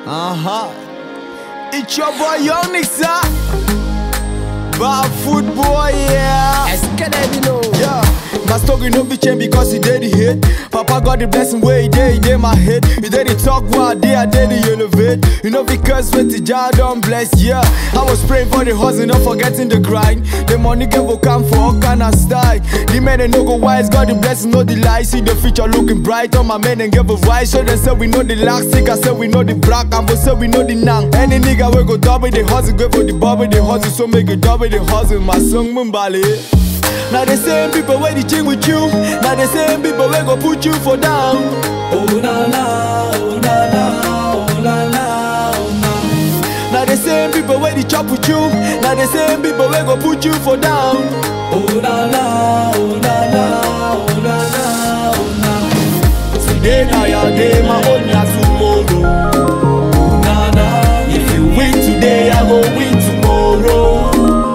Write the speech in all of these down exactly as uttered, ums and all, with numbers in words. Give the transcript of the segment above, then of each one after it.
Uh-huh. It's your boy Young Nixa. Bad football, yeah. Yeah. My story no be change because he did the hit. Papa got the blessing where he did, he did my head. He did the talk while I did, I did the elevate. You know because when the jar don't bless, yeah. I was praying for the hustle, not forgetting the grind. The money gave will come for all kind of style. The men and no go wise, got the blessing, no the lie. See the future looking bright on my men and give a rise. So they said we know the lack, sick, I said we know the black, and we said we know the nang. Any nigga we go double the hustle, go for the bubble, the hustle, so make it double the hustle. My song Mumbali. Now the same people where they ching with you. Now the same people where go put you for down. Oh na na, oh na na, oh na na, oh na. Now the same people where they chop with you. Now the same people where go put you for down. Oh na na, oh na na, oh na na, oh na. Today now your day, my own na tomorrow. Oh na na, if you win today, I go win tomorrow.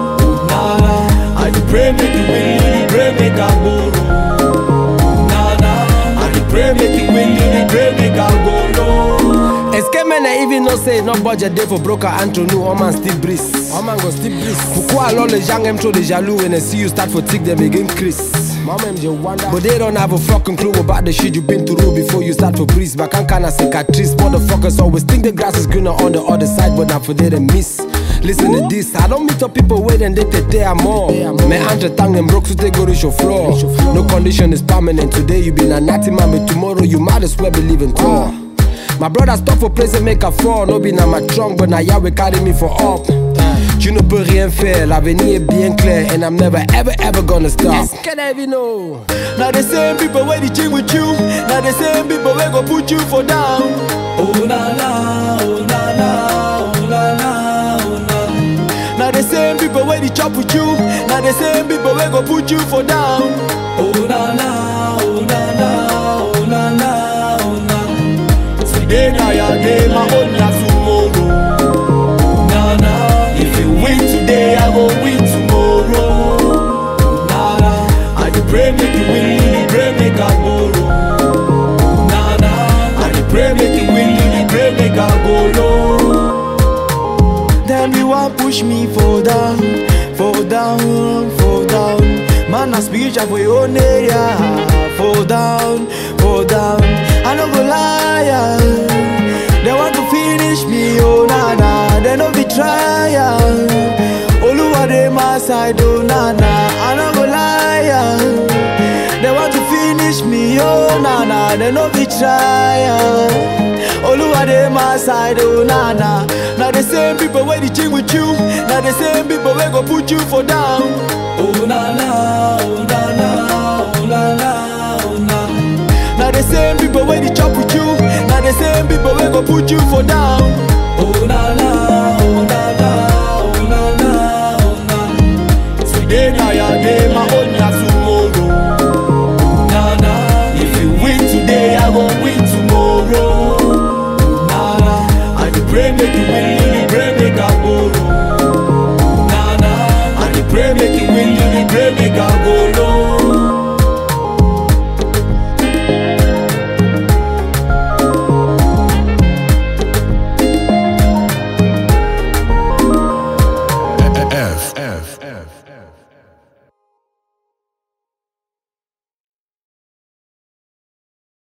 Pray make you win, you pray make I borrow. Nah nah, I pray make you win, you pray make I borrow. Escape men I even know say no budget day for broker Anthony. All man still breeze. All man go still breeze. Pourquoi alors les gens aiment trop les jaloux when they see you start for tick them again Chris? Mama M J wonder, but they don't have a fucking clue about the shit you've been through before you start for breeze. But can't kind of cicatrice. Motherfuckers always think the grass is greener on the other side, but not for they to miss. Listen to this, I don't meet up people waiting, they take their more. Me entre tang them broke so they go to your floor. No condition is permanent, today you be a natty man, but tomorrow you might as well believe in tour. My brother stop for place and make a fall, no be na my trunk, but now Yahweh carry me for up. Tu ne peux rien faire, l'avenir est bien clair, and I'm never ever ever gonna stop. Know. Now the same people where they ching with you. Now the same people where go put you for down. Oh na na, oh na na, oh na na, oh na. Now the same people where they chop with you. Now the same people where go put you for down. Oh na na, oh na na, oh na na, oh na. Today now your day, my own na tomorrow. Oh na na, if you win today, I go win tomorrow. Nah nah, I dey pray make you win, you pray make I borrow. Nah nah, I dey pray make you win, you pray make I borrow. Then you want push me fall down, fall down, fall down. Man, I spiritual for your own area. Fall down, fall down. I no go lie, yeah. They want to finish me, oh na na. They no be trying. Oluwa dey my side, oh na na. I no go lie, yeah. They want to finish me, oh na na. They no be trying. Oluwa dey my side, oh na na. Now the same people where they ching with you. Now the same people where go put you for down. Oh na na, oh na na, oh na na, oh na. Now the same people where they chop with you. Now the same people where go put you for down. Oh na na.